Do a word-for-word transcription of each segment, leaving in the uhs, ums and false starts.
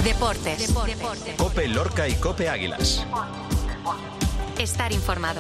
Deportes. Deportes. COPE Lorca y COPE Águilas. Estar informado.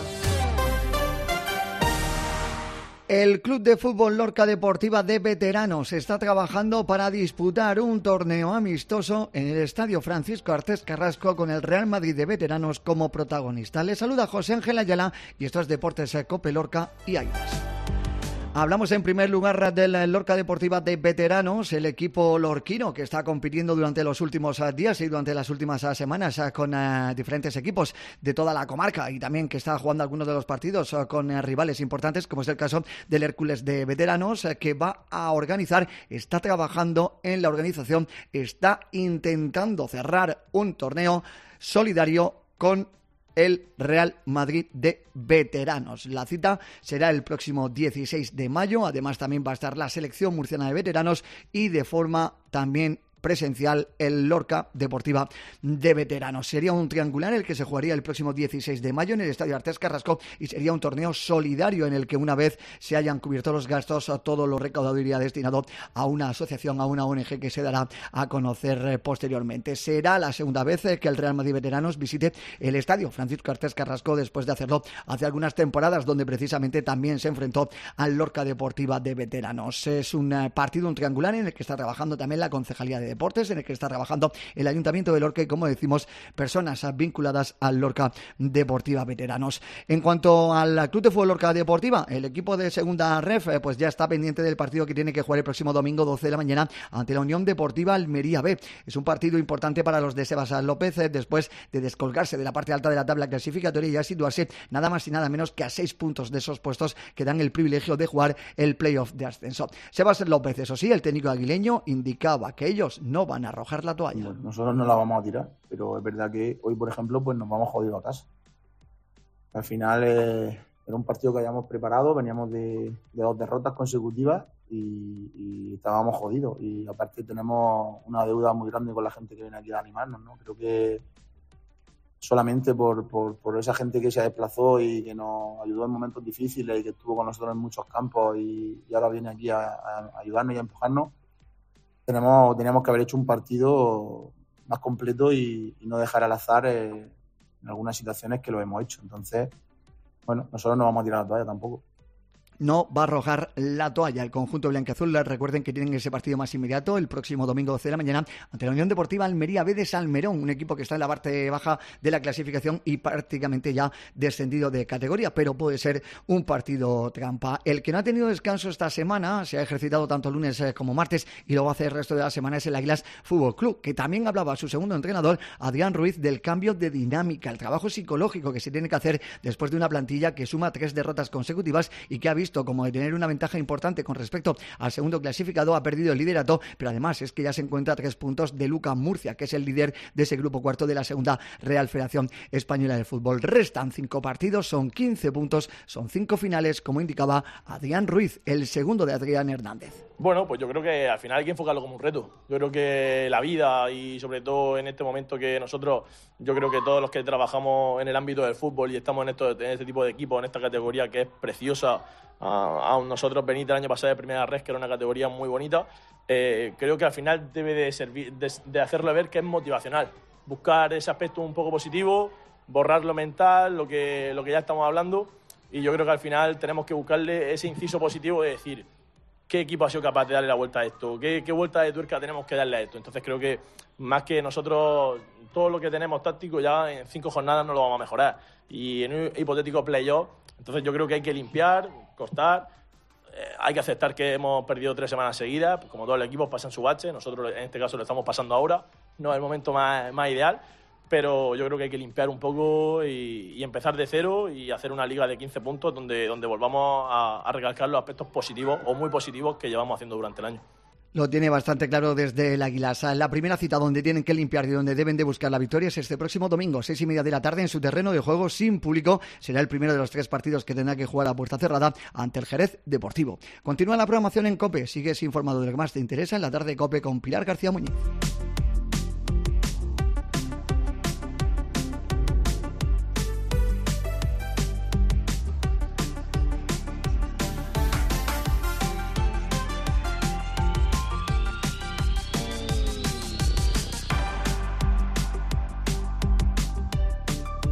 El Club de Fútbol Lorca Deportiva de Veteranos está trabajando para disputar un torneo amistoso en el Estadio Francisco Artés Carrasco con el Real Madrid de Veteranos como protagonista. Les saluda José Ángel Ayala y esto es Deportes COPE Lorca y Águilas. Hablamos en primer lugar del Lorca Deportiva de Veteranos, el equipo lorquino que está compitiendo durante los últimos días y durante las últimas semanas con uh, diferentes equipos de toda la comarca y también que está jugando algunos de los partidos uh, con uh, rivales importantes, como es el caso del Hércules de Veteranos, uh, que va a organizar, está trabajando en la organización, está intentando cerrar un torneo solidario con el Real Madrid de Veteranos. La cita será el próximo dieciséis de mayo. Además, también va a estar la selección murciana de veteranos y de forma también presencial el Lorca Deportiva de Veteranos. Sería un triangular el que se jugaría el próximo dieciséis de mayo en el Estadio Artés Carrasco y sería un torneo solidario en el que una vez se hayan cubierto los gastos, todo lo recaudado iría destinado a una asociación, a una O N G que se dará a conocer posteriormente. Será la segunda vez que el Real Madrid Veteranos visite el Estadio Francisco Artés Carrasco después de hacerlo hace algunas temporadas, donde precisamente también se enfrentó al Lorca Deportiva de Veteranos. Es un partido, un triangular en el que está trabajando también la Concejalía de Deportes, en el que está trabajando el Ayuntamiento de Lorca y, como decimos, personas vinculadas al Lorca Deportiva Veteranos. En cuanto al Club de Fútbol Lorca Deportiva, el equipo de segunda ref pues ya está pendiente del partido que tiene que jugar el próximo domingo doce de la mañana ante la Unión Deportiva Almería B. Es un partido importante para los de Sebas López después de descolgarse de la parte alta de la tabla clasificatoria y ya situarse nada más y nada menos que a seis puntos de esos puestos que dan el privilegio de jugar el playoff de ascenso. Sebas López, eso sí, el técnico aguileño, indicaba que ellos no van a arrojar la toalla. Bueno, nosotros no la vamos a tirar, pero es verdad que hoy, por ejemplo, pues nos vamos jodidos a casa. Al final eh, era un partido que habíamos preparado, veníamos de, de dos derrotas consecutivas y, y estábamos jodidos. Y aparte tenemos una deuda muy grande con la gente que viene aquí a animarnos, ¿no? Creo que solamente por, por, por esa gente que se desplazó y que nos ayudó en momentos difíciles y que estuvo con nosotros en muchos campos y, y ahora viene aquí a, a ayudarnos y a empujarnos, Tenemos, teníamos que haber hecho un partido más completo y, y no dejar al azar eh, en algunas situaciones que lo hemos hecho. Entonces, bueno, nosotros no vamos a tirar la toalla tampoco. No va a arrojar la toalla el conjunto blanquiazul. Recuerden que tienen ese partido más inmediato el próximo domingo doce de la mañana ante la Unión Deportiva Almería B de Salmerón, un equipo que está en la parte baja de la clasificación y prácticamente ya descendido de categoría, pero puede ser un partido trampa. El que no ha tenido descanso esta semana, se ha ejercitado tanto lunes como martes y lo va a hacer el resto de la semana, es el Águilas Fútbol Club, que también hablaba su segundo entrenador, Adrián Ruiz, del cambio de dinámica, el trabajo psicológico que se tiene que hacer después de una plantilla que suma tres derrotas consecutivas y que ha visto como de tener una ventaja importante con respecto al segundo clasificado, ha perdido el liderato, pero además es que ya se encuentra a tres puntos de Luca Murcia, que es el líder de ese grupo cuarto de la segunda Real Federación Española de Fútbol. Restan cinco partidos, son quince puntos, son cinco finales, como indicaba Adrián Ruiz, el segundo de Adrián Hernández. Bueno, pues yo creo que al final hay que enfocarlo como un reto. Yo creo que la vida y sobre todo en este momento que nosotros, yo creo que todos los que trabajamos en el ámbito del fútbol y estamos en, esto, en este tipo de equipos, en esta categoría que es preciosa, a, a nosotros venir el año pasado de Primera Red, que era una categoría muy bonita, eh, creo que al final debe de, servir, de, de hacerlo ver que es motivacional. Buscar ese aspecto un poco positivo, borrar lo mental, lo que, lo que ya estamos hablando, y yo creo que al final tenemos que buscarle ese inciso positivo de decir qué equipo ha sido capaz de darle la vuelta a esto, qué, qué vuelta de tuerca tenemos que darle a esto. Entonces creo que más que nosotros, todo lo que tenemos táctico ya en cinco jornadas no lo vamos a mejorar. Y en un hipotético playoff, entonces yo creo que hay que limpiar, cortar, eh, hay que aceptar que hemos perdido tres semanas seguidas, pues como todos los equipos pasan su bache, nosotros en este caso lo estamos pasando ahora, no es el momento más, más ideal, pero yo creo que hay que limpiar un poco y, y empezar de cero y hacer una liga de quince puntos donde, donde volvamos a, a recalcar los aspectos positivos o muy positivos que llevamos haciendo durante el año. Lo tiene bastante claro desde el Águilas. La primera cita donde tienen que limpiar y donde deben de buscar la victoria es este próximo domingo, seis y media de la tarde, en su terreno de juego sin público. Será el primero de los tres partidos que tendrá que jugar a puerta cerrada ante el Jerez Deportivo. Continúa la programación en COPE. Sigues informado de lo que más te interesa en la tarde de COPE con Pilar García Muñiz.